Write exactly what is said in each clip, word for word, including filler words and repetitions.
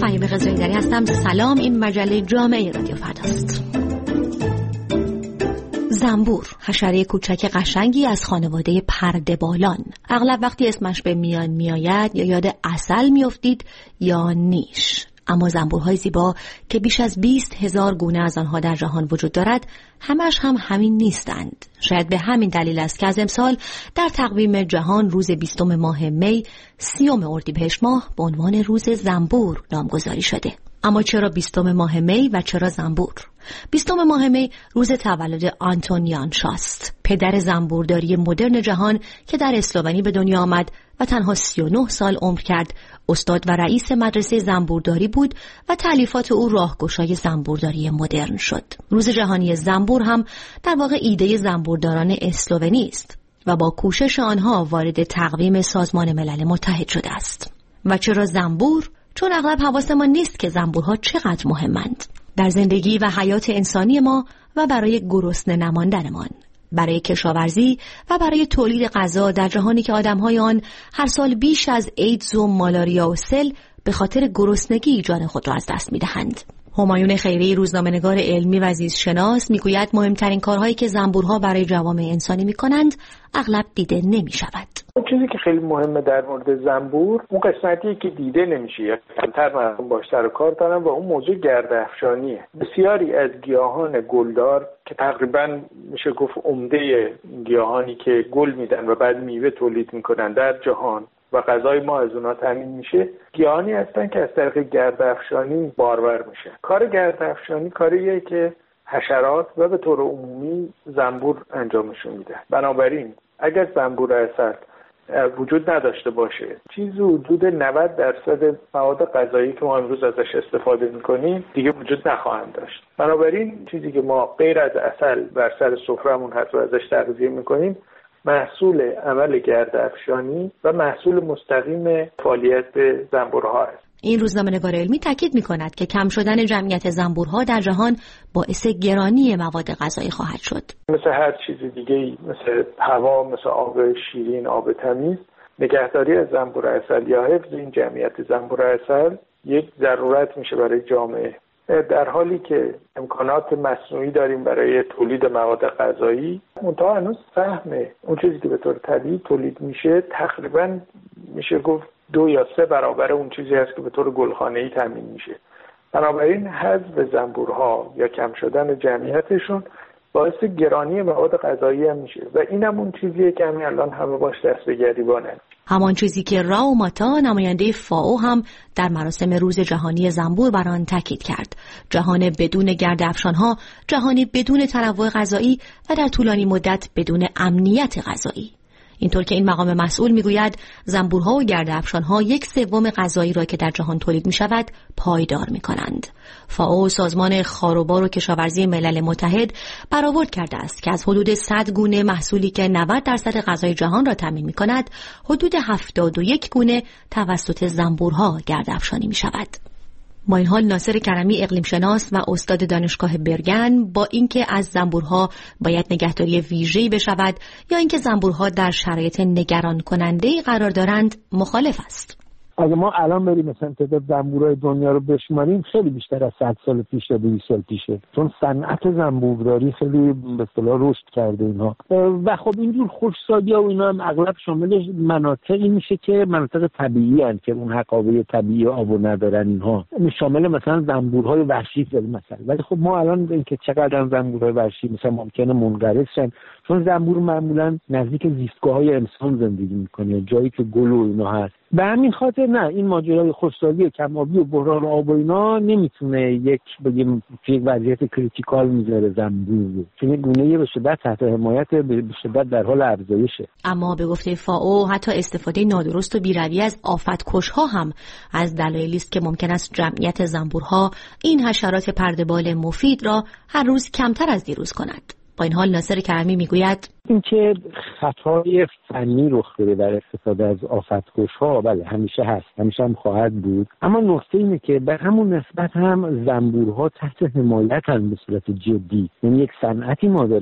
فهیمه قزوین‌دری هستم. سلام، این مجله جامعه رادیو فرداست. زنبور، حشره کوچک قشنگی از خانواده پرده‌بالان. اغلب وقتی اسمش به میان میآید یا یاد عسل میافتید یا نیش. اما زنبورهای زیبا که بیش از بیست هزار گونه از آنها در جهان وجود دارد، همش هم همین نیستند. شاید به همین دلیل است که از امسال در تقویم جهان روز بیستم ماه می، سیوم اردیبهشت ماه به عنوان روز زنبور نامگذاری شده. اما چرا بیستم ماه می و چرا زنبور؟ بیستم ماه می روز تولد آنتونیان شاست، پدر زنبورداری مدرن جهان که در اسلوونی به دنیا آمد و تنها سی و نه سال عمر کرد. استاد و رئیس مدرسه زنبورداری بود و تألیفات او راهگشای زنبورداری مدرن شد. روز جهانی زنبور هم در واقع ایده زنبورداران اسلوونی است و با کوشش آنها وارد تقویم سازمان ملل متحد شده است. و چرا زنبور؟ چون اغلب حواسمان نیست که زنبورها چقدر مهمند در زندگی و حیات انسانی ما و برای گرسنه نماندنمان، برای کشاورزی و برای تولید غذا در جهانی که آدم‌های آن هر سال بیش از ایدز و مالاریا و سل به خاطر گرسنگی جان خود را از دست می‌دهند. همایون خیری، روزنامه‌نگار علمی و زیستشناس، میگوید مهمترین کارهایی که زنبورها برای جوامع انسانی می‌کنند اغلب دیده نمی‌شود. چیزی که خیلی مهمه در مورد زنبور، اون قسمتیه که دیده نمیشه یا کمتر مردم باش سر و کار دارن و اون موضوع گرده‌افشانیه. بسیاری از گیاهان گلدار که تقریبا میشه گفت عمده گیاهانی که گل میدن و بعد میوه تولید میکنن در جهان و غذای ما از اونها تامین میشه، گیاهانی هستن که از طریق گرده‌افشانی بارور میشه. کار گرده‌افشانی کاریه که حشرات و به طور عمومی زنبور انجامشون میده. بنابراین اگر زنبور عسل وجود نداشته باشه، چیزی حدود نود درصد مواد غذایی که ما امروز ازش استفاده میکنیم دیگه وجود نخواهند داشت. بنابراین چیزی که ما غیر از عسل بر سر سفرهمون حتی ازش تغذیه میکنیم محصول عمل گرده‌افشانی و محصول مستقیم فعالیت زنبورها است. این روزنامه‌نگار علمی تاکید می‌کند که کم شدن جمعیت زنبورها در جهان باعث گرانی مواد غذایی خواهد شد. مثل هر چیز دیگه‌ای، مثل هوا، مثل آب شیرین، آب تمیز، نگهداری از زنبور عسل یا حفظ این جمعیت زنبور عسل یک ضرورت میشه برای جامعه. در حالی که امکانات مصنوعی داریم برای تولید مواد غذایی، منتها هنوز سهم اون چیزی که به طور طبیعی تولید میشه تقریبا میشه گفت دو یا سه برابر اون چیزی هست که به طور گلخانه‌ای تامین میشه. بنابراین حذف زنبورها یا کم شدن جمعیتشون باعث گرانی مواد غذایی هم میشه و اینم اون چیزیه که همین الان همه باش دست به گریبانن. همان چیزی که راو ماتا، نماینده فائو، هم در مراسم روز جهانی زنبور بر آن تاکید کرد. جهان بدون گرده‌افشان‌ها، جهانی بدون تنوع غذایی و در طولانی مدت بدون امنیت غذایی. اینطور که این مقام مسئول میگوید زنبورها و گرده‌افشان‌ها یک سوم غذایی را که در جهان تولید می‌شود پایدار می‌کنند. فائو، سازمان خاروبار و کشاورزی ملل متحد، برآورد کرده است که از حدود صد گونه محصولی که نود درصد غذای جهان را تامین می‌کند، حدود هفتاد و یک گونه توسط زنبورها گرده‌افشانی می‌شود. با این حال ناصر کرمی، اقلیم شناس و استاد دانشگاه برگن، با اینکه از زنبورها باید نگهداری ویژه‌ای بشود یا اینکه زنبورها در شرایط نگران کننده‌ای قرار دارند، مخالف است. اگه ما الان بریم مثلا تعداد زنبورهای دنیا رو بشماریم، خیلی بیشتر از صد سال پیش یا دویست سال پیشه، چون صنعت زنبورداری خیلی به اصطلاح رشد کرده اینها. و خب اینجور خشکسالی‌ها و اینا هم اغلب شامل مناطقی میشه که مناطق طبیعی هستند که اون حقابه طبیعی آبو ندارن. اینها شامل مثلا زنبورهای وحشی مثلا. ولی خب ما الان اینکه چقدر زنبورهای وحشی مثلا ممکنه منقرض شن، چون زنبور معمولا نزدیک زیستگاه‌های انسان زندگی میکنه، جایی که گل و اینا هست. به همین خاطر نه، این ماجرای خشکسالی کم‌آبی و بحران آب و اینا نمیتونه یک بگیم یک وضعیت کریتیکال میذاره زنبور رو، چون گونه‌ای به شدت تحت حمایت به شدت در حال افزایشه. اما به گفته فائو حتی استفاده نادرست و بی‌رویه از آفت‌کش‌ها هم از دلایلی است که ممکن است جمعیت زنبورها، این حشرات پرده‌بال مفید، را هر روز کمتر از دیروز کند. با این حال ناصر کرمی میگوید اینکه خطای فنی رخ داده در استفاده از آفت‌کش‌ها بله همیشه هست، همیشه هم خواهد بود، اما نکته اینه که به همون نسبت هم زنبورها تحت حمایت هستند به صورت جدی. یعنی یک صنعتی ما داریم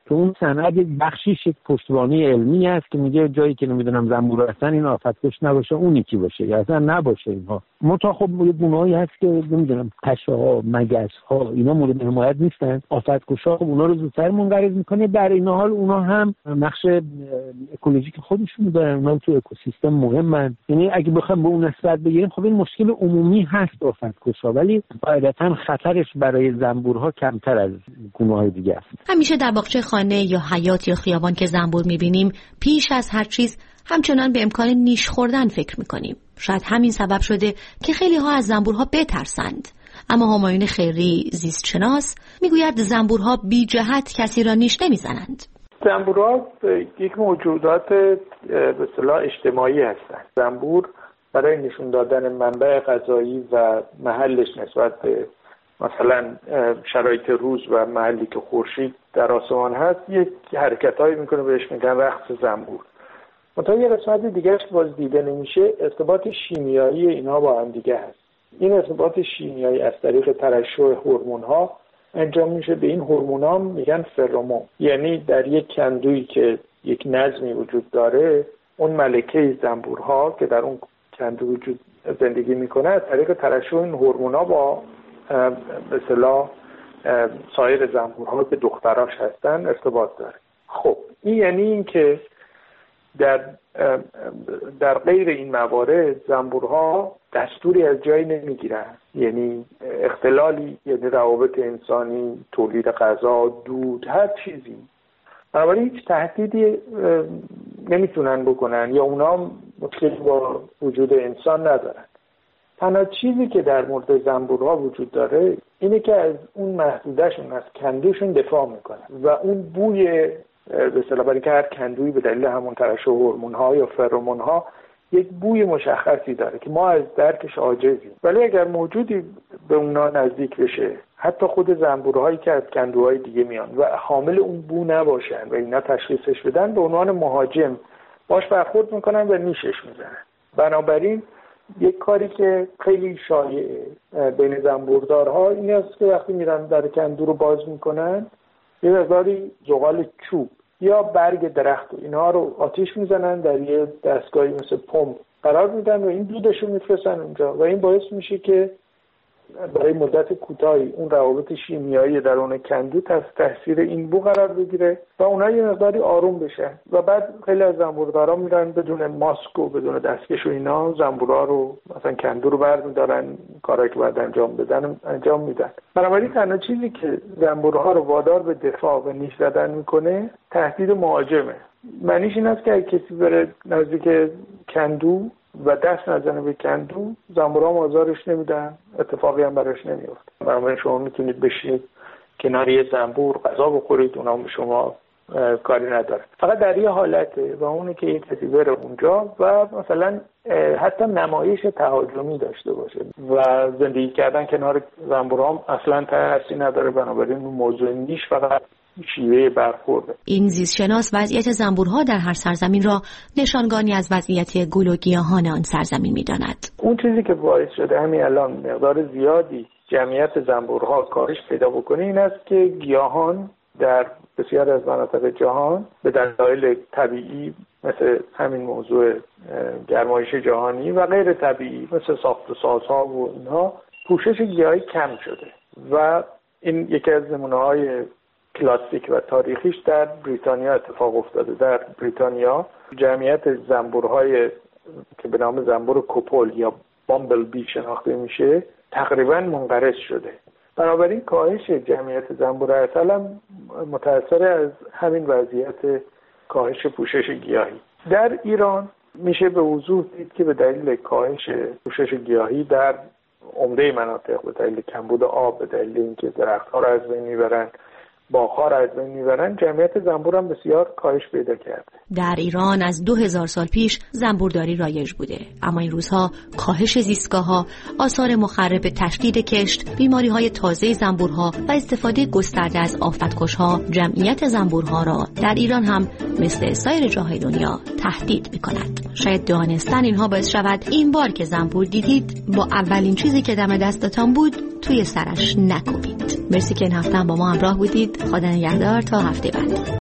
که اون صنعت یک بخشیش یک پشتوانه علمی است که میگه جایی که نمیدونم زنبور هستن این آفتکش نباشه اون یکی باشه یا اصلا نباشه اینها. متا خب یه گونه‌ای هست که نمیدونم پشه‌ها، مگس‌ها اینا مورد حمایت نیستن. آفتکش‌ها خب اونا رو زودتر منقرض میکنه. در این حال اونا هم نقش اکولوژیک خودشون دارن، اونا تو اکوسیستم مهمن. یعنی اگه بخوام به اون نسبت بگیریم خب این مشکل عمومی هست آفتکش‌ها، ولی قاعدتاً خطرش برای زنبورها کمتر از گونه‌های دیگه است. همیشه در باغچه خانه یا حیاط یا خیابان که زنبور می‌بینیم پیش از هر چیز همچنان به امکان نیش خوردن فکر می‌کنیم. شاید همین سبب شده که خیلی ها از زنبورها بترسند. اما همایون خیری زیستشناس میگوید زنبورها بی جهت کسی را نیش نمیزنند. زنبورها یک موجودات به اصطلاح اجتماعی هستند. زنبور برای نشون دادن منبع غذایی و محلش نسبت به مثلا شرایط روز و محلی که خورشید در آسمان هست یک حرکتایی میکنه بهش میگن رقص زنبور. منتها یه قسمت دیگهش باز دیده نمیشه، ارتباط شیمیایی اینها با هم دیگه هست. این ارتباط شیمیایی از طریق ترشح هورمون‌ها انجام میشه. به این هورمون‌ها میگن فرامون. یعنی در یک کندویی که یک نظمی وجود داره، اون ملکه زنبورها که در اون کندو وجود زندگی میکنه از طریق ترشح این هورمون‌ها با به اصطلاح سایر زنبورها که دختراش هستن ارتباط داره. خب این یعنی این که در در غیر این موارد زنبورها دستوری از جایی نمیگیرن، یعنی اختلالی، یعنی روابط انسانی، تولید غذا، دود، هر چیزی، بنابراین هیچ تهدیدی نمیتونن بکنن یا اونا مشکلی با وجود انسان ندارن. تنها چیزی که در مورد زنبورها وجود داره اینه که از اون محدودشون، از کندوشون دفاع میکنن و اون بوی به اصطلاح برای که هر کندویی به دلیل همون ترشح هورمون‌ها یا فرامون‌ها یک بوی مشخصی داره که ما از درکش عاجزیم، ولی اگر موجودی به اونا نزدیک بشه، حتی خود زنبورهایی که از کندوهای دیگه میان و حامل اون بو نباشن و اینا تشخیصش بدن، به عنوان مهاجم باش برخورد میکنن و نیشش میزنن. بنابراین یک کاری که خیلی شایعه بین زنبوردارها این است که وقتی میرن در کندو رو باز میکنن یه مقداری زغال چوب یا برگ درخت و اینها رو آتیش میزنن، در یه دستگاهی مثل پمپ قرار میدن و این دودش رو میفرستن اونجا و این باعث میشه که برای مدت کوتاهی اون روابط شیمیایی درون کندو تحت تاثیر این بو قرار بگیره و اونها یه مقداری آروم بشن و بعد خیلی از زنبوردارا میرن بدون ماسک و بدون دستکش و اینا زنبورا رو مثلا کندو رو برمیدارن، کارهایی که باید انجام بدن انجام میدن. بنابراین تنها چیزی که زنبورها رو وادار به دفاع و نیش زدن میکنه تهدید مهاجمه. معنیش این است که اگه کسی بره نزدیک کندو و دست نزنه به کندو، زنبورها آزارش نمیدن، اتفاقی هم براش نمیفته. بنابراین شما میتونید بشینید کنار یه زنبور غذا بخورید، اونا به شما کاری نداره. فقط در یه حالته و اونه که یک کسی بره اونجا و مثلا حتی نمایش تهاجمی داشته باشه و زندگی کردن کنار زنبورها اصلا تأثیری نداره. بنابراین موضوع نیش فقط شیوه برخورده. این زیستشناس وضعیت زنبورها در هر سرزمین را نشانگانی از وضعیت گل و گیاهان آن سرزمین می‌داند. اون چیزی که باعث شده همین الان مقدار زیادی جمعیت زنبورها کاهش پیدا بکنه این است که گیاهان در بسیار از مناطق جهان به دلایل طبیعی مثل همین موضوع گرمایش جهانی و غیر طبیعی مثل ساخت و سازها و اینها پوشش گیاهی کم شده و این یکی از نمونه‌های کلاسیک و تاریخیش در بریتانیا اتفاق افتاده. در بریتانیا جمعیت زنبورهای که به نام زنبور کوپل یا بامبل بی شناخته میشه تقریبا منقرض شده. بنابراین کاهش جمعیت زنبور عسل هم متأثر از همین وضعیت کاهش پوشش گیاهی. در ایران میشه به وضوح دید که به دلیل کاهش پوشش گیاهی در عمده مناطق، به دلیل کمبود آب، به دلیل اینکه درخت‌ها را از بین میبرن، باغ‌ها را از بین میبرن، جمعیت زنبور هم بسیار کاهش پیدا کرده. در ایران از دو هزار سال پیش زنبورداری رایج بوده، اما این روزها کاهش زیستگاه‌ها، آثار مخرب تشدید کشت، بیماری‌های تازه زنبورها و استفاده گسترده از آفتکش‌ها جمعیت زنبورها را در ایران هم مثل سایر جاهای دنیا تهدید می‌کند. شاید دانستن اینها باعث شود این بار که زنبور دیدید با اولین چیزی که دم دستتان بود توی سرش نکوبید. مرسی که این هفته هم با ما همراه بودید. خدا نگهدار تا هفته بعد.